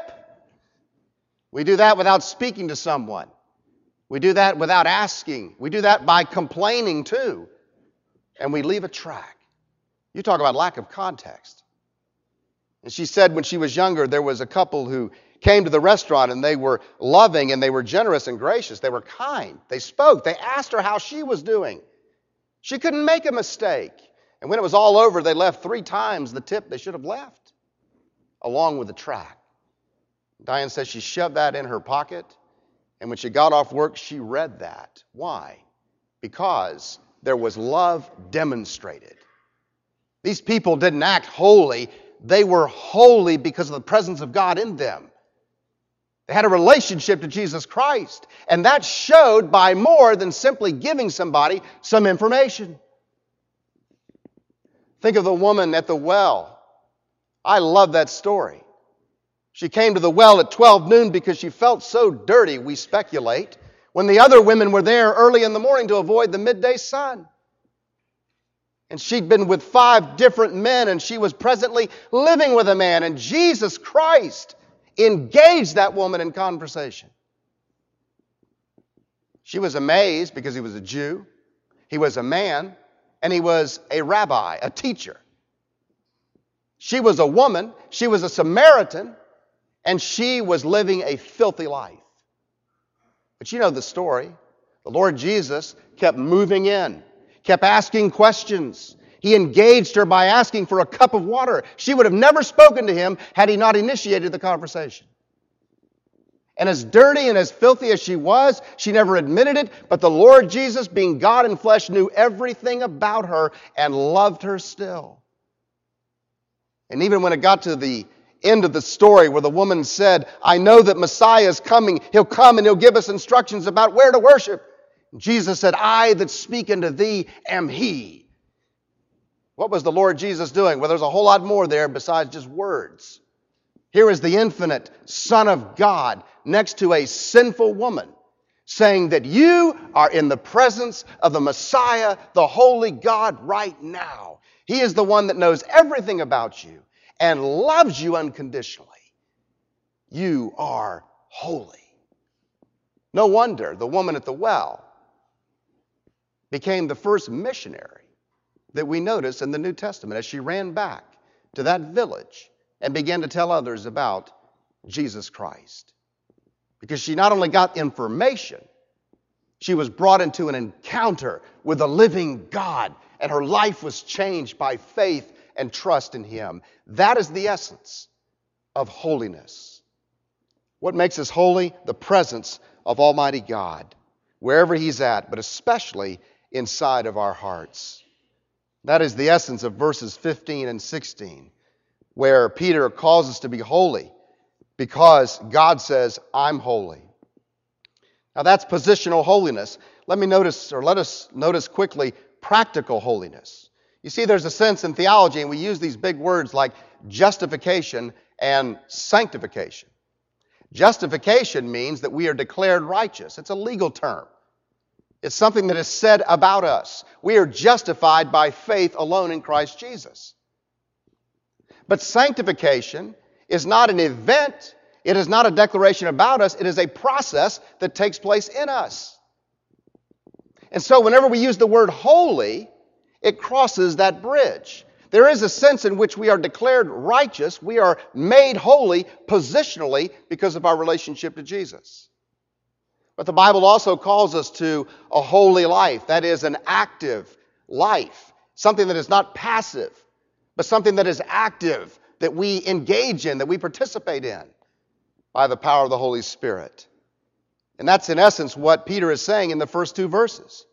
We do that without speaking to someone. We do that without asking. We do that by complaining too. And we leave a tract. You talk about lack of context. And she said when she was younger, there was a couple who came to the restaurant and they were loving and they were generous and gracious. They were kind. They spoke. They asked her how she was doing. She couldn't make a mistake. And when it was all over, they left three times the tip they should have left, along with the tract. Diane says she shoved that in her pocket, and when she got off work, she read that. Why? Because there was love demonstrated. These people didn't act holy. They were holy because of the presence of God in them. They had a relationship to Jesus Christ, and that showed by more than simply giving somebody some information. Think of the woman at the well. I love that story. She came to the well at twelve noon because she felt so dirty, we speculate, when the other women were there early in the morning to avoid the midday sun. And she'd been with five different men, and she was presently living with a man. And Jesus Christ engaged that woman in conversation. She was amazed because he was a Jew, he was a man, and he was a rabbi, a teacher. She was a woman, she was a Samaritan, and she was living a filthy life. But you know the story. The Lord Jesus kept moving in, kept asking questions. He engaged her by asking for a cup of water. She would have never spoken to him had he not initiated the conversation. And as dirty and as filthy as she was, she never admitted it, but the Lord Jesus, being God in flesh, knew everything about her and loved her still. And even when it got to the end of the story where the woman said, I know that Messiah is coming. He'll come and he'll give us instructions about where to worship. Jesus said, I that speak unto thee am he. What was the Lord Jesus doing? Well, there's a whole lot more there besides just words. Here is the infinite Son of God next to a sinful woman saying that you are in the presence of the Messiah, the holy God, right now. He is the one that knows everything about you and loves you unconditionally. You are holy. No wonder the woman at the well became the first missionary that we notice in the New Testament as she ran back to that village and began to tell others about Jesus Christ. Because she not only got information, she was brought into an encounter with the living God, and her life was changed by faith and trust in Him. That is the essence of holiness. What makes us holy? The presence of Almighty God, wherever He's at, but especially inside of our hearts. That is the essence of verses fifteen and sixteen, where Peter calls us to be holy because God says, I'm holy. Now that's positional holiness. Let me notice, or let us notice quickly, practical holiness. You see, there's a sense in theology, and we use these big words like justification and sanctification. Justification means that we are declared righteous. It's a legal term. It's something that is said about us. We are justified by faith alone in Christ Jesus. But sanctification is not an event. It is not a declaration about us. It is a process that takes place in us. And so whenever we use the word holy, it crosses that bridge. There is a sense in which we are declared righteous. We are made holy positionally because of our relationship to Jesus. But the Bible also calls us to a holy life. That is an active life. Something that is not passive, but something that is active, that we engage in, that we participate in by the power of the Holy Spirit. And that's in essence what Peter is saying in the first two verses.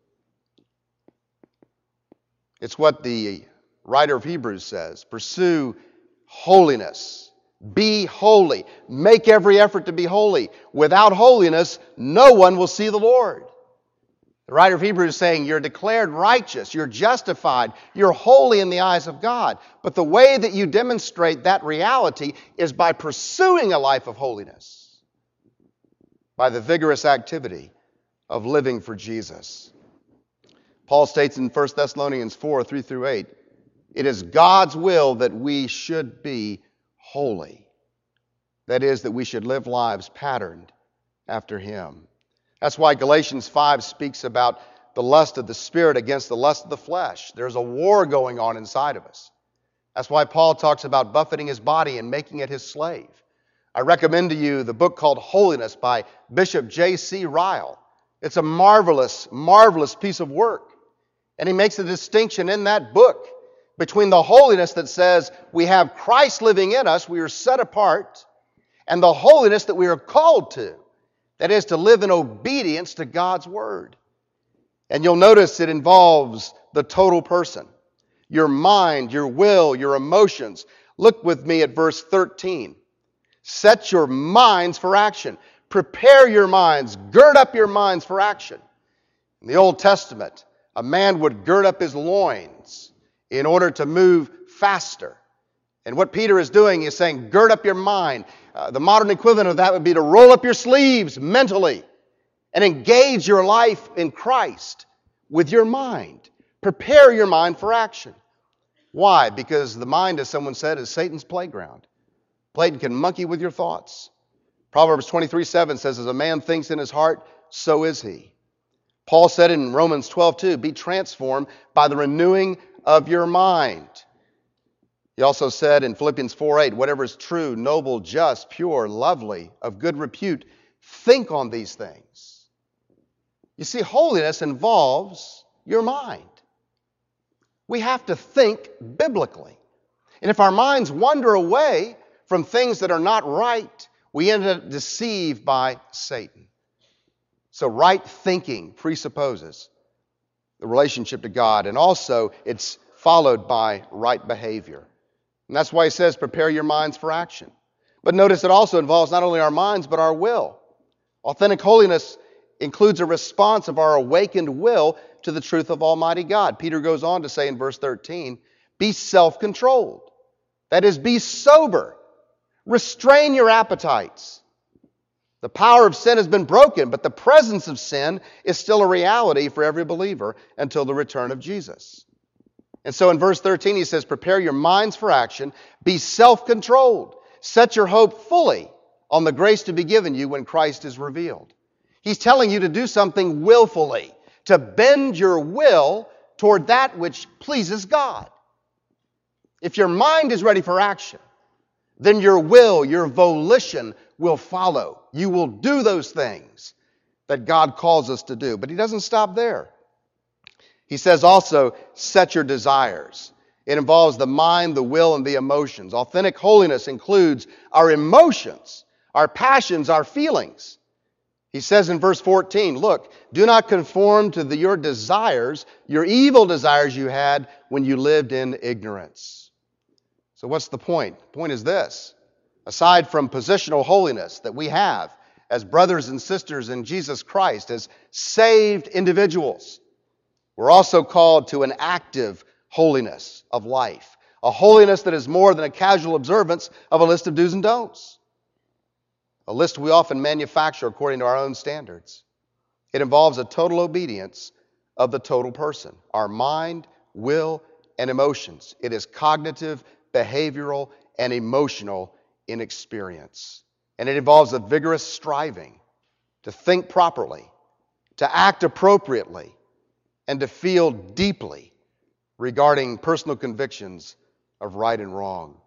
It's what the writer of Hebrews says. Pursue holiness. Be holy. Make every effort to be holy. Without holiness, no one will see the Lord. The writer of Hebrews is saying you're declared righteous, you're justified, you're holy in the eyes of God. But the way that you demonstrate that reality is by pursuing a life of holiness, by the vigorous activity of living for Jesus. Paul states in First Thessalonians four, three through eight, it is God's will that we should be holy. That is, that we should live lives patterned after Him. That's why Galatians five speaks about the lust of the Spirit against the lust of the flesh. There's a war going on inside of us. That's why Paul talks about buffeting his body and making it his slave. I recommend to you the book called Holiness by Bishop J C Ryle. It's a marvelous, marvelous piece of work. And he makes a distinction in that book between the holiness that says we have Christ living in us, we are set apart, and the holiness that we are called to. That is to live in obedience to God's Word. And you'll notice it involves the total person. Your mind, your will, your emotions. Look with me at verse thirteen. Set your minds for action. Prepare your minds. Gird up your minds for action. In the Old Testament, a man would gird up his loins in order to move faster. And what Peter is doing is saying, gird up your mind. Uh, the modern equivalent of that would be to roll up your sleeves mentally and engage your life in Christ with your mind. Prepare your mind for action. Why? Because the mind, as someone said, is Satan's playground. Satan can monkey with your thoughts. Proverbs twenty-three seven says, as a man thinks in his heart, so is he. Paul said in Romans twelve two, be transformed by the renewing of your mind. He also said in Philippians four eight, whatever is true, noble, just, pure, lovely, of good repute, think on these things. You see, holiness involves your mind. We have to think biblically. And if our minds wander away from things that are not right, we end up deceived by Satan. So right thinking presupposes the relationship to God, and also it's followed by right behavior. And that's why he says, prepare your minds for action. But notice it also involves not only our minds, but our will. Authentic holiness includes a response of our awakened will to the truth of Almighty God. Peter goes on to say in verse thirteen, be self-controlled. That is, be sober. Restrain your appetites. The power of sin has been broken, but the presence of sin is still a reality for every believer until the return of Jesus. And so in verse thirteen he says, prepare your minds for action, be self-controlled, set your hope fully on the grace to be given you when Christ is revealed. He's telling you to do something willfully, to bend your will toward that which pleases God. If your mind is ready for action, then your will, your volition will follow. You will do those things that God calls us to do. But he doesn't stop there. He says also, set your desires. It involves the mind, the will, and the emotions. Authentic holiness includes our emotions, our passions, our feelings. He says in verse fourteen, look, do not conform to the, your desires, your evil desires you had when you lived in ignorance. So what's the point? The point is this. Aside from positional holiness that we have as brothers and sisters in Jesus Christ, as saved individuals, we're also called to an active holiness of life. A holiness that is more than a casual observance of a list of do's and don'ts. A list we often manufacture according to our own standards. It involves a total obedience of the total person. Our mind, will, and emotions. It is cognitive, behavioral, and emotional in experience. And it involves a vigorous striving to think properly, to act appropriately, and to feel deeply regarding personal convictions of right and wrong.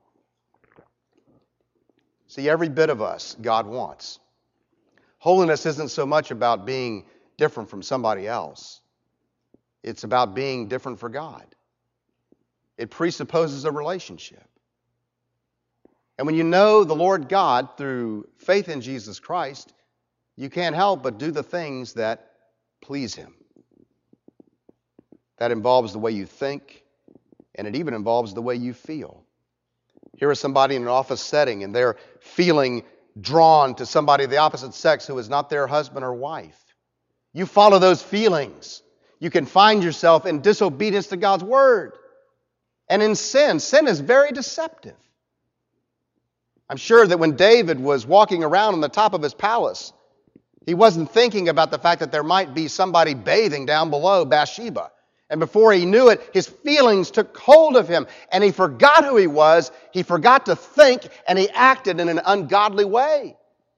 See, every bit of us God wants. Holiness isn't so much about being different from somebody else. It's about being different for God. It presupposes a relationship. And when you know the Lord God through faith in Jesus Christ, you can't help but do the things that please Him. That involves the way you think, and it even involves the way you feel. Here is somebody in an office setting, and they're feeling drawn to somebody of the opposite sex who is not their husband or wife. You follow those feelings. You can find yourself in disobedience to God's word. And in sin, sin is very deceptive. I'm sure that when David was walking around on the top of his palace, he wasn't thinking about the fact that there might be somebody bathing down below Bathsheba. And before he knew it, his feelings took hold of him, and he forgot who he was, he forgot to think, and he acted in an ungodly way.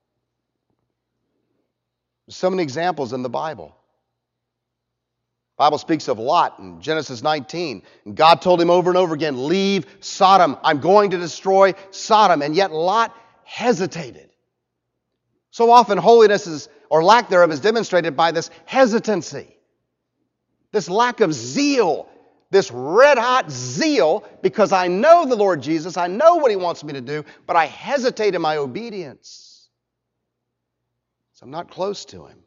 There's so many examples in the Bible. The Bible speaks of Lot in Genesis nineteen. And God told him over and over again, leave Sodom. I'm going to destroy Sodom. And yet Lot hesitated. So often holiness is, or lack thereof is demonstrated by this hesitancy. This lack of zeal. This red-hot zeal because I know the Lord Jesus. I know what He wants me to do, but I hesitate in my obedience. So I'm not close to Him.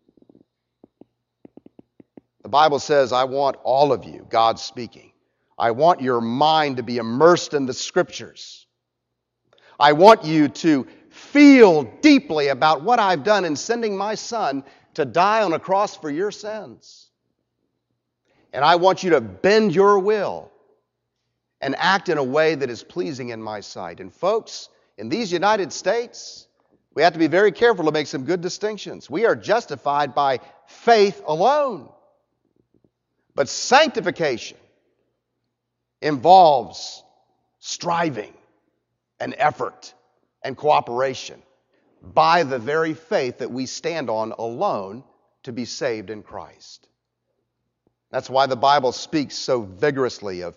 The Bible says, I want all of you, God speaking. I want your mind to be immersed in the Scriptures. I want you to feel deeply about what I've done in sending my Son to die on a cross for your sins. And I want you to bend your will and act in a way that is pleasing in my sight. And folks, in these United States, we have to be very careful to make some good distinctions. We are justified by faith alone. But sanctification involves striving and effort and cooperation by the very faith that we stand on alone to be saved in Christ. That's why the Bible speaks so vigorously of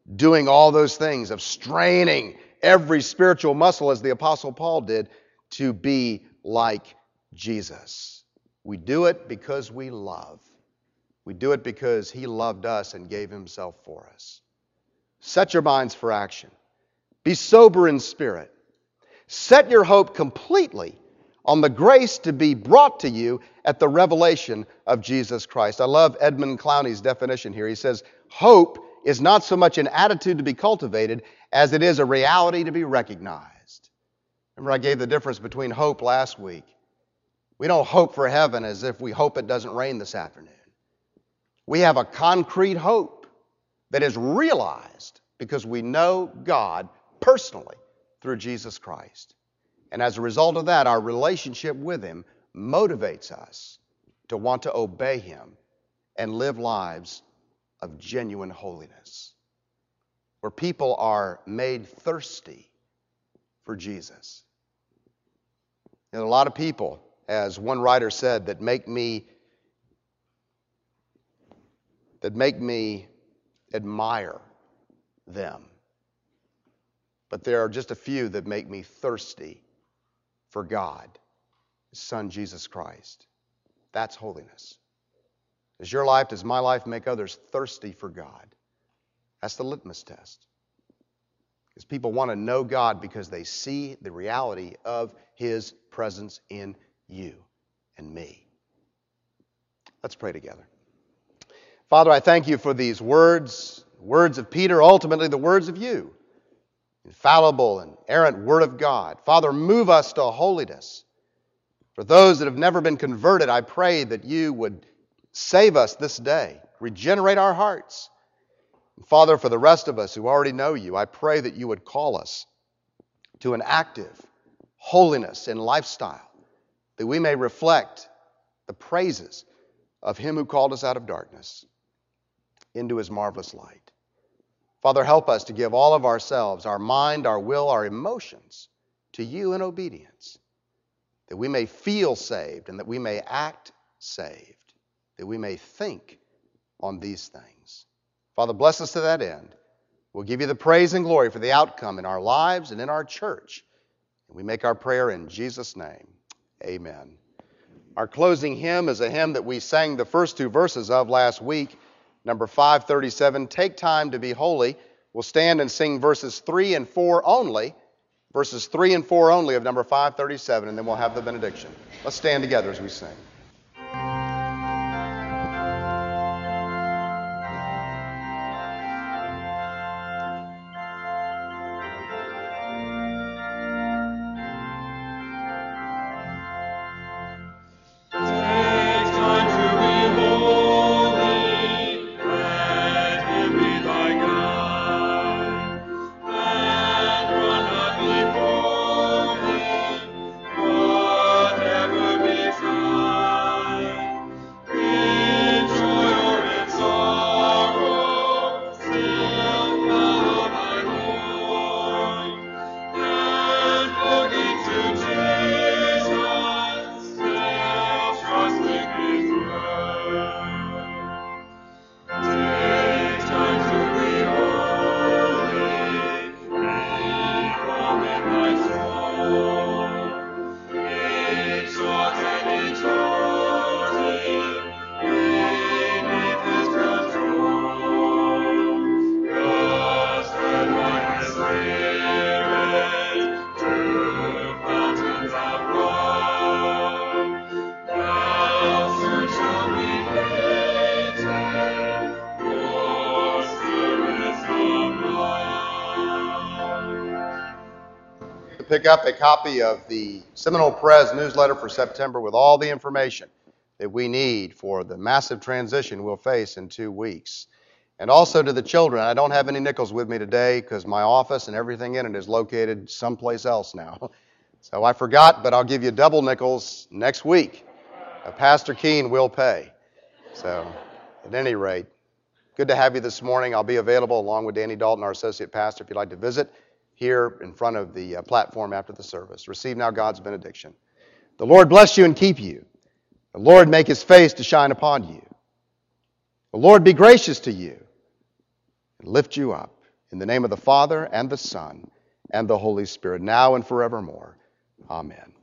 doing all those things, of straining every spiritual muscle as the Apostle Paul did to be like Jesus. We do it because we love. We do it because he loved us and gave himself for us. Set your minds for action. Be sober in spirit. Set your hope completely on the grace to be brought to you at the revelation of Jesus Christ. I love Edmund Clowney's definition here. He says, hope is not so much an attitude to be cultivated as it is a reality to be recognized. Remember, I gave the difference between hope last week. We don't hope for heaven as if we hope it doesn't rain this afternoon. We have a concrete hope that is realized because we know God personally through Jesus Christ. And as a result of that, our relationship with him motivates us to want to obey him and live lives of genuine holiness, where people are made thirsty for Jesus. You know, a lot of people, as one writer said, that make me that make me admire them. But there are just a few that make me thirsty for God, his Son, Jesus Christ. That's holiness. Does your life, does my life make others thirsty for God? That's the litmus test. Because people want to know God because they see the reality of his presence in you and me. Let's pray together. Father, I thank you for these words, words of Peter, ultimately the words of you. Infallible and errant Word of God. Father, move us to holiness. For those that have never been converted, I pray that you would save us this day. Regenerate our hearts. And Father, for the rest of us who already know you, I pray that you would call us to an active holiness and lifestyle, that we may reflect the praises of him who called us out of darkness into his marvelous light. Father, help us to give all of ourselves, our mind, our will, our emotions, to you in obedience, that we may feel saved and that we may act saved, that we may think on these things. Father, bless us to that end. We'll give you the praise and glory for the outcome in our lives and in our church. And we make our prayer in Jesus' name. Amen. Our closing hymn is a hymn that we sang the first two verses of last week. Number five thirty-seven, Take Time to Be Holy. We'll stand and sing verses three and four only, verses three and four only of number five thirty-seven, and then we'll have the benediction. Let's stand together as we sing. Pick up a copy of the Seminole Press newsletter for September with all the information that we need for the massive transition we'll face in two weeks. And also to the children, I don't have any nickels with me today because my office and everything in it is located someplace else now. So I forgot, but I'll give you double nickels next week. Uh, Pastor Keene will pay. So at any rate, good to have you this morning. I'll be available along with Danny Dalton, our associate pastor, if you'd like to visit here in front of the uh, platform after the service. Receive now God's benediction. The Lord bless you and keep you. The Lord make his face to shine upon you. The Lord be gracious to you and lift you up. In the name of the Father, and the Son, and the Holy Spirit, now and forevermore. Amen.